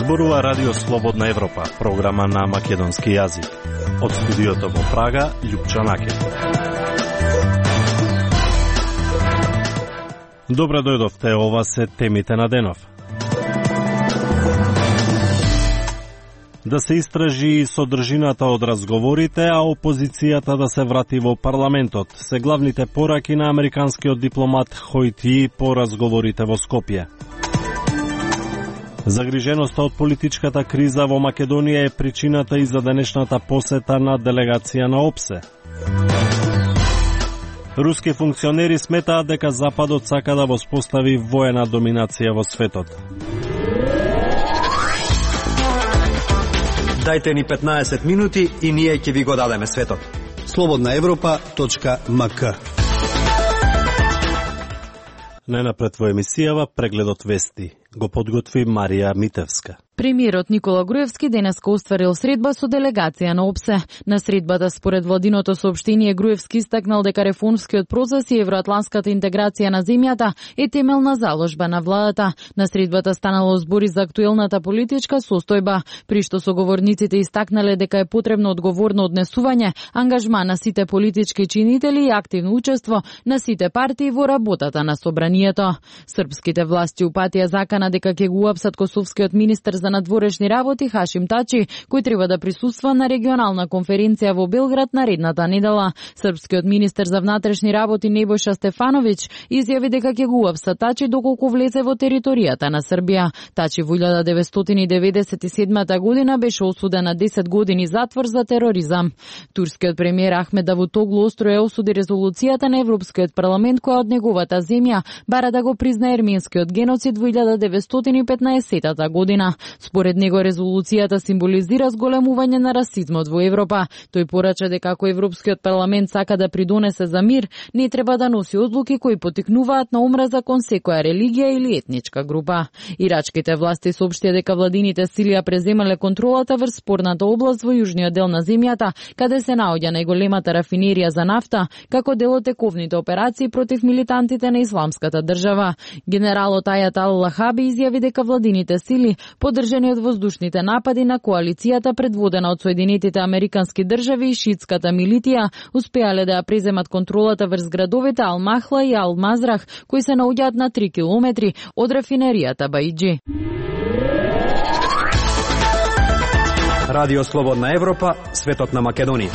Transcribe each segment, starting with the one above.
Зборува Радио Слободна Европа, програма на македонски јазик. Од студиото во Прага, Љупчо Накев. Добре дојдовте, ова се темите на денов. Да се истражи содржината од разговорите, а опозицијата да се врати во парламентот, се главните пораки на американскиот дипломат Хојт Ји по разговорите во Скопје. Загриженоста од политичката криза во Македонија е причината и за денешната посета на делегација на ОПСЕ. Руски функционери сметаат дека Западот сака да воспостави воена доминација во светот. Дајте ни 15 минути и ние ќе ви го дадеме светот. slobodnaevropa.mk. Најнапред во емисијава прегледот вести го подготви Марија Митевска. Премиерот Никола Груевски денеска остварил средба со делегација на ОПСЕ. На средбата според владиното соопштение Груевски истакнал дека реформскиот процес и евроатланската интеграција на земјата е темелна заложба на владата. На средбата станало збори за актуелната политичка состојба, при што соговорниците истакнале дека е потребно одговорно однесување, ангажман на сите политички чинители и активно учество на сите партии во работата на собранието. Српските власти упатија закана дека ќе го уапсат косовскиот министер за надворешни работи Хашим Тачи, кој треба да присуства на регионална конференција во Белград наредната недела. Српскиот министер за внатрешни работи Небојша Стефановиќ изјави дека ќе го уапса Тачи доколку влезе во територијата на Србија. Тачи во 1997 година беше осуден на 10 години затвор за тероризам. Турскиот премиер Ахмед Давутоглу остро е осуди резолуцијата на Европскиот парламент која од неговата земја бара да го признае ерменскиот геноцид во 1915 година. Според него резолуцијата символизира зголемување на расизмот во Европа. Тој порача дека ако Европскиот парламент сака да придонесе за мир, не треба да носи одлуки кои потикнуваат на омраза кон секоја религија или етничка група. Ирачките власти соопштија дека владините сили ја преземале контролата врз спорната област во јужниот дел на земјата, каде се наоѓа најголемата рафинерија за нафта, како дел од тековните операции против милитантите на Исламската држава. Генералот Ајат Ал-Лахаби изјави дека владините сили поддржани од воздушните напади на коалицијата предводена од Соединетите Американски држави и шиитската милитија успеале да ја преземат контролата врз градовите Ал-Махла и Ал-Мазрах, кои се наоѓаат на 3 километри од рафинеријата Баиџи. Радио Слободна Европа, светот на Македонија.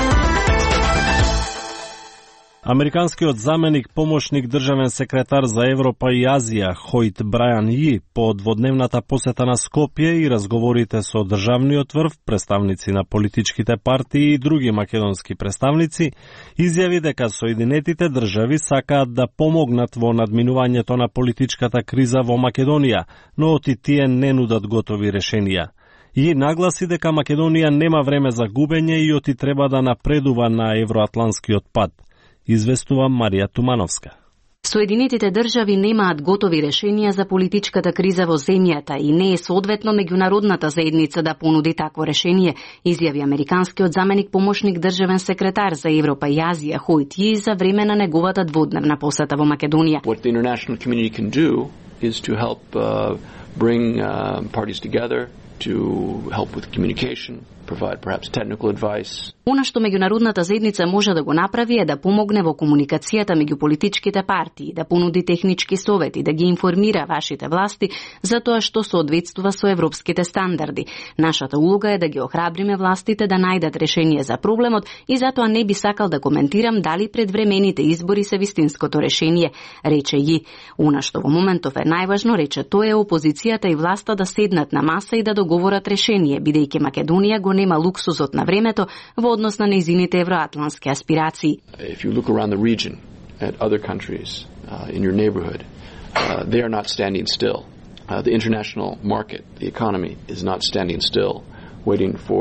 Американскиот заменик помошник државен секретар за Европа и Азија Хојт Брајан Ји по дводневната посета на Скопје и разговорите со државниот врв, представници на политичките партии и други македонски представници, изјави дека Соединетите држави сакаат да помогнат во надминувањето на политичката криза во Македонија, но оти тие не нудат готови решенија. И нагласи дека Македонија нема време за губење и оти треба да напредува на евроатланскиот пат. Известува Марија Тумановска. Соединетите држави немаат готови решенија за политичката криза во земјата и не е соодветно меѓународната заедница да понуди такво решение, изјави американскиот заменик помошник државен секретар за Европа и Азија Хојт Ји за време на неговата дводневна посета во Македонија. What the international community can do is to help bring parties together, to help with communication, provide perhaps technical advice. Она што меѓународната заедница може да го направи е да помогне во комуникацијата меѓу политичките партии, да понуди технички совети, да ги информира вашите власти за тоа што соодветствува со европските стандарди. Нашата улога е да ги охрабриме властите да најдат решение за проблемот и затоа не би сакал да коментирам дали предвремените избори се вистинското решение, рече Ји. Она што во моментов е најважно, рече тој, е опозицијата и власта да седнат на маса и да договорат решение, бидејќи Македонија го нема луксузот на времето во однос на нејзините евроатлански аспирации. If you look around the region at other countries in your neighborhood, they are not standing still. The international market, the economy is not standing still, waiting for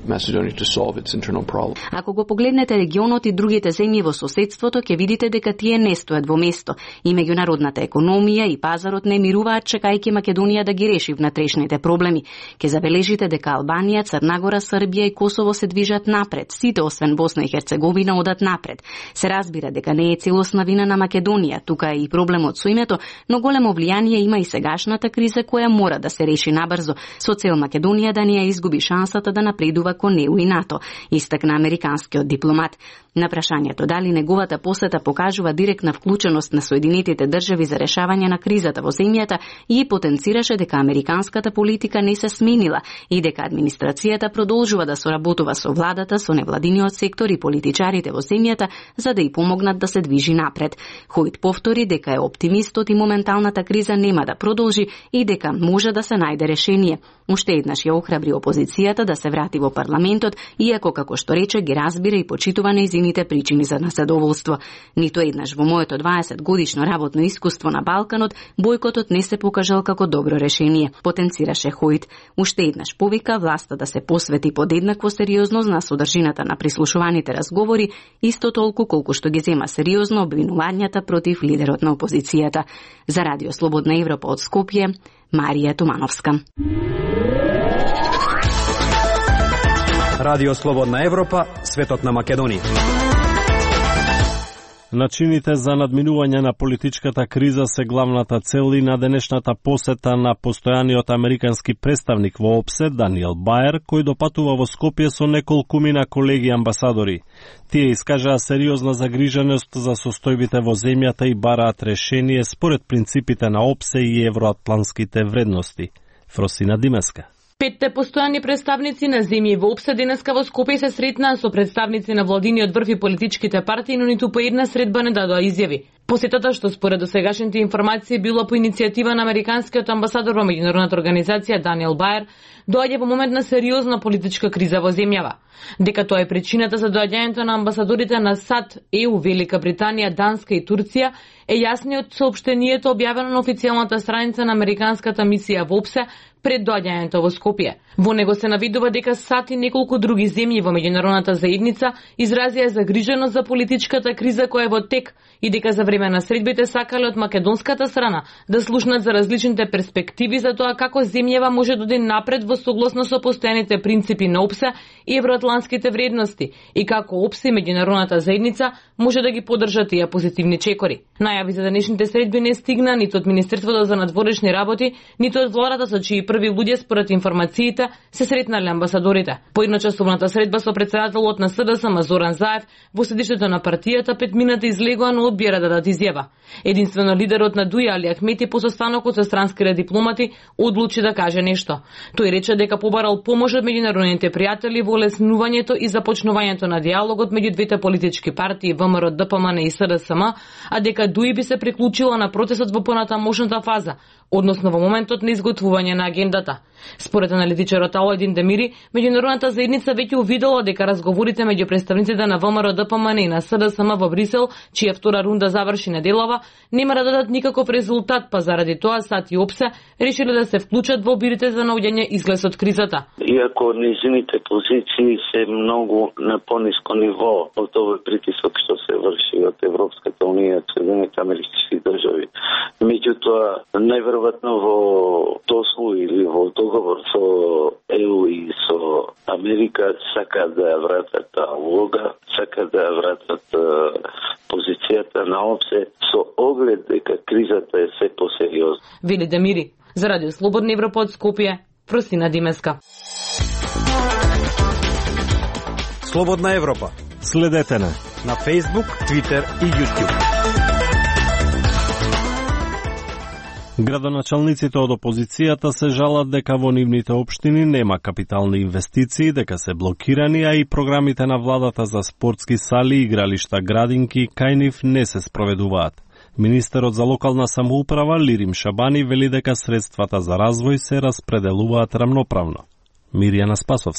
Macedonia to solve its internal problem. Ако го погледнете регионот и другите земји во соседството, ќе видите дека тие не стоят во место и меѓународната економија и пазарот не мируваат чекајќи Македонија да ги реши внатрешните проблеми. Ќе забележите дека Албанија, Црна Гора, Србија и Косово се движат напред, сите освен Босна и Херцеговина одат напред. Се разбира дека не е целосна вина на Македонија, тука е и проблемот со името, но големо влијание има и сегашната криза која мора да се реши набрзо, со цел Македонија да не ја изгуби шансата да напредува кон ЕУ и НАТО, истакна американскиот дипломат. На прашањето дали неговата посета покажува директна вклученост на Соединетите држави за решавање на кризата во земјата, и потенцираше дека американската политика не се сменила и дека администрацијата продолжува да соработува со владата, со невладиниот сектор и политичарите во земјата за да ја помогнат да се движи напред. Хојт повтори дека е оптимистот и моменталната криза нема да продолжи и дека може да се најде решение. Уште еднаш ја охрабри опозицијата да се врати во парламентот, иако, како што рече, ги разбира и почитува нејзините причини за незадоволство. Ниту еднаш во моето 20-годишно работно искуство на Балканот, бојкотот не се покажал како добро решение, потенцираше Хојт. Уште еднаш повика власта да се посвети подеднакво сериозност на содржината на прислушуваните разговори, исто толку колку што ги зема сериозно обвинувањата против лидерот на опозицијата. За Радио Слободна Европа од Скопје, Марија Тумановска. Радио Слободна Европа, светот на Македонија. Начините за надминување на политичката криза се главната цел и на денешната посета на постојаниот американски представник во ОПСЕ, Даниел Баер, кој допатува во Скопје со неколкумина колеги амбасадори. Тие искажаа сериозна загриженост за состојбите во земјата и бараат решение според принципите на ОПСЕ и евроатлантските вредности. Фросина Димеска. Петте постојани представници на земји во ОПСЕ денеска во Скопје се сретнаа со представници на владиниот врв и политичките партии, но ниту по една средба не дадоа изјави. Посетата, што според досегашните информации било по иницијатива на американскиот амбасадор во меѓународната организација Даниел Баер, доаѓа во момент на сериозна политичка криза во земјава. Дека тоа е причината за доаѓањето на амбасадорите на САД, ЕУ, Велика Британија, Данска и Турција е јасниот соопштението објавено на официјалната страница на американската мисија во ОПСЕ пред доаѓањето во Скопје. Во него се навидува дека САД и неколку други земји во меѓународната заедница изразија загриженост за политичката криза која е во тек и дека за време на средбите сакале од македонската страна да слушнат за различните перспективи за тоа како земјава може да оди напред во согласно со постојаните принципи на ОПСЕ и евроатлантските вредности и како ОПСЕ и меѓународната заедница може да ги поддржат тие позитивни чекори. Најави за денешните средби не стигна ниту од Министерството за надворешни работи, ниту од владата со чии први луѓе според информациите се сретнале амбасадорите. По едночасовната средба со претседателот на СДСМ Зоран Заев во седиште на партијата 5 минути излегува, но одбира да дадат изјава. Единствено лидерот на Дуја Али Ахмети по состанокот со странските дипломати одлучи да каже нешто. Тој рече дека побарал помош од меѓународните пријатели во леснувањето и започнувањето на диалогот меѓу двете политички партии ВМРО, ДПМН и СДСМ, а дека Дуи би се приклучила на процесот во понатамошната фаза, односно во моментот на изготвување на агендата. Според аналитичарот Алојдин Демири, меѓународната заедница веќе увидела дека разговорите меѓу представниците на ВМРО, ДПМН и на СДСМ во Брисел, чија втора рунда заврши неделава, нема да дадат никаков резултат, па заради тоа САД и ОПСЕ решиле да се вклучат во обирите за наоѓање излез од кризата. Иако низините позиции се многу на пониско ниво од овој притисок што се врши од Европската унија, Соединените американски држави. Меѓутоа, најверојатно во дослу или во договор со ЕУ и со Америка сака да ја вратат таа улога, сака да ја вратат позицијата на ОПСЕ со оглед дека кризата е се посериозна. Вели Демири, за Радио Слободна Европа од Скопје, Фросина Димеска. Слободна Европа. Следете на Facebook, Twitter и YouTube. Градоначалниците од опозицијата се жалат дека во нивните општини нема капитални инвестиции, дека се блокирани, а и програмите на владата за спортски сали, игралишта, градинки кај нив не се спроведуваат. Министерот за локална самоуправа Лирим Шабани вели дека средствата за развој се распределуваат рамноправно. Мирјана Спасовска.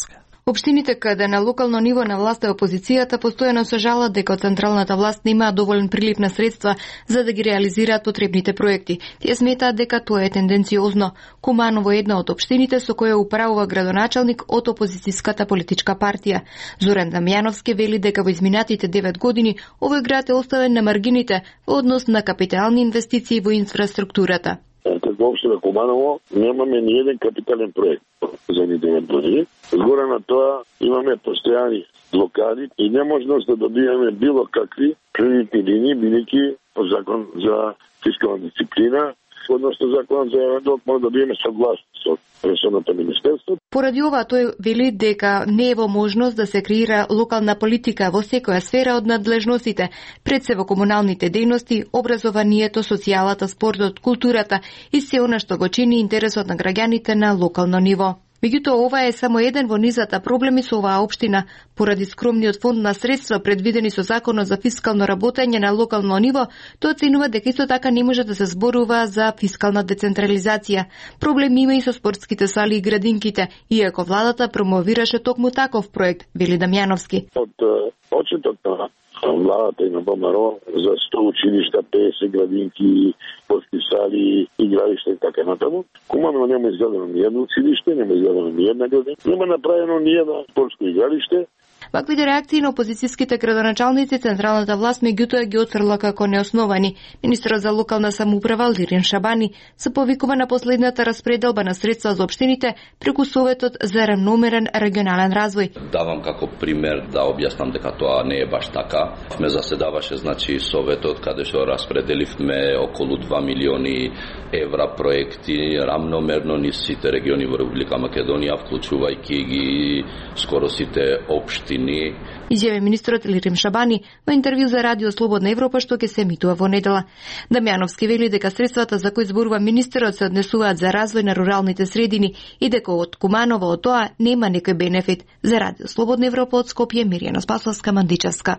Општините каде на локално ниво на власт е опозицијата постојано се жалат дека централната власт нема доволен прилив на средства за да ги реализираат потребните проекти. Тие сметаат дека тоа е тенденциозно. Куманово е една од општините со која управува градоначалник од опозицијската политичка партија. Зоран Дамјановски вели дека во изминатите 9 години овој град е оставен на маргините во однос на капитални инвестиции во инфраструктурата. Како општина Куманово немаме ни еден капитален проект за ни 9 години. Згоре на тоа имаме постојани блокади и неможност да добиеме било какви кредитни линии, бидејќи по закон за фискална дисциплина, односно закон за док може да добиеме согласност од ресорното министерство. Поради ова тој вели дека не е во можност да се креира локална политика во секоја сфера од надлежностите, пред се во комуналните дејности, образованието, социјалата, спортот, културата и се она што го чини интересот на граѓаните на локално ниво. Меѓутоа, ова е само еден во низата проблеми со оваа општина. Поради скромниот фонд на средства предвидени со Законот за фискално работење на локално ниво, тоа оценува дека исто така не може да се зборува за фискална децентрализација. Проблем има и со спортските сали и градинките, иако владата промовираше токму таков проект, вели Дамјановски. Од почетот на владата и на ВМРО за 100 училишта, 50 градинки, спортски сали, игралишта и така натаму. Куманово нема изградено ни едно училиште, нема изградено ни една градинка, нема направено ни едно спортско игралиште. Ваквите реакции на опозицијските градоначалници централната власт меѓутоа ги отфрла како неосновани. Министерот за локална самоуправа Лирин Шабани се повикува на последната распределба на средства за општините преку Советот за рамномерен регионален развој. Давам како пример да објаснам дека тоа не е баш така. Ме заседаваше Советот каде што распределивме околу 2 милиони евра проекти рамномерно низ сите региони во Република Македонија, вклучувајќи ги скоро сите општини. Изјави министерот Лирим Шабани во интервју за Радио Слободна Европа што ќе се емитува во недела. Дамјановски вели дека средствата за кои зборува министерот се однесуваат за развој на руралните средини и дека од Куманово од тоа нема некој бенефит. За Радио Слободна Европа од Скопје, Мирјана Спасовска, Мандичевска.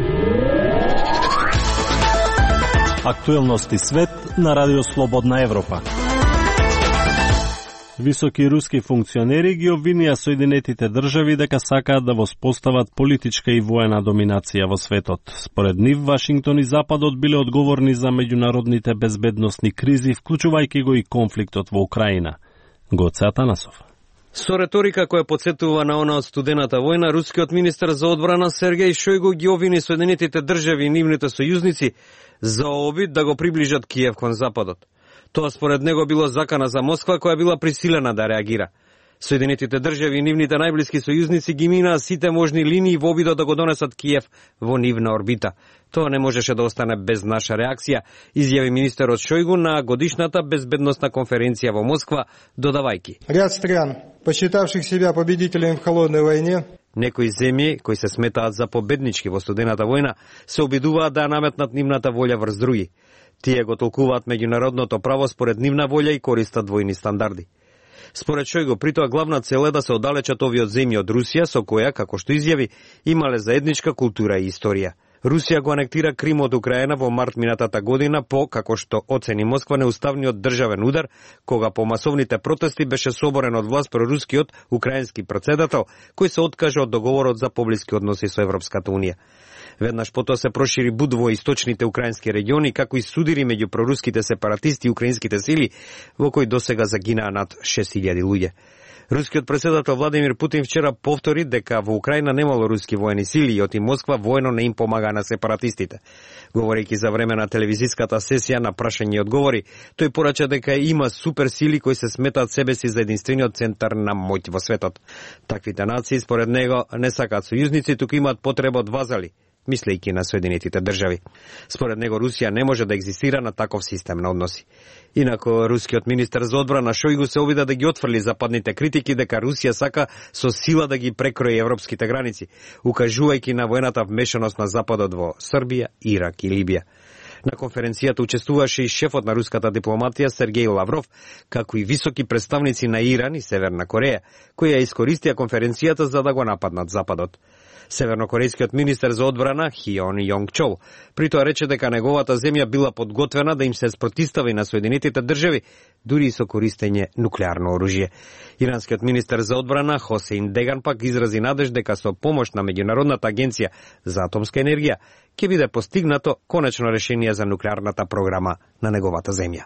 Актуелности свет на Радио Слободна Европа. Високи руски функционери ги обвинија Соединетите држави дека сакаат да воспостават политичка и воена доминација во светот. Според нив, Вашингтон и Западот биле одговорни за меѓународните безбедносни кризи, вклучувајќи го и конфликтот во Украина. Гоце Атанасов. Со реторика која потсетува на она од студената војна, рускиот министер за одбрана Сергеј Шојгу ги обвини Соединетите држави и нивните сојузници за обид да го приближат Киев кон Западот. Тоа според него било закана за Москва која била присилена да реагира. Соединетите држави и нивните најблиски сојузници ги минаа сите можни линии во обидот да го донесат Киев во нивна орбита. Тоа не можеше да остане без наша реакција, изјави министерот Шојгу на годишната безбедносна конференција во Москва, додавајки: Ряд стран, посчитавших себя победителем в холодной войне, некои земји кои се сметаат за победнички во студената војна се обидуваат да наметнат нивната волја врз други. Тие го толкуваат меѓународното право според нивна волја и користат двојни стандарди. Според Шојгу, при тоа главна цел е да се оддалечат овие земји од Русија, со која, како што изјави, имале заедничка култура и историја. Русија го анектира Крим од Украина во март минатата година по, како што оцени Москва, неуставниот државен удар, кога по масовните протести беше соборен од власт прорускиот украински претседател, кој се откажа од договорот за поблиски односи со Европската унија. Веднаш потоа се прошири буд во источните украински региони, како и судири меѓу проруските сепаратисти и украинските сили, во кои досега загинаа над 6000 луѓе. Рускиот претседател Владимир Путин вчера повтори дека во Украина немало руски воени сили и оти Москва воено не им помага на сепаратистите. Говорејќи за време на телевизиската сесија на прашање и одговори, тој порача дека има суперсили кои се сметаат себе си за единствениот центар на моќ во светот. Таквите нации, според него, не сакаат сојузници, туку имаат потреба од вазали, мислејќи на Соединетите држави. Според него Русија не може да екзистира на таков систем на односи. Инако рускиот министер за одбрана Шојгу се обида да ги отфрли западните критики дека Русија сака со сила да ги прекрои европските граници, укажувајќи на воената вмешаност на Западот во Србија, Ирак и Либија. На конференцијата учествуваше и шефот на руската дипломатија Сергеј Лавров, како и високи представници на Иран и Северна Кореја, кои ја искористија конференцијата за да го нападнат Западот. Севернокорејскиот министер за одбрана Хион Јонг Чол при тоа рече дека неговата земја била подготвена да им се спротистави на Соединетите држави, дури и со користење нуклеарно оружје. Иранскиот министер за одбрана Хосеин Деган пак изрази надеж дека со помош на Меѓународната агенција за атомска енергија ќе биде постигнато конечно решение за нуклеарната програма на неговата земја.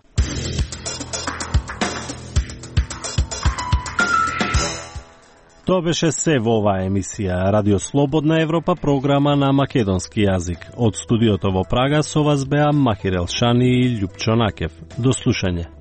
Тоа беше се во оваа емисија Радио Слободна Европа, програма на македонски јазик. Од студиото во Прага со вас беа Махир Елшани и Љупчо Накев. До слушање.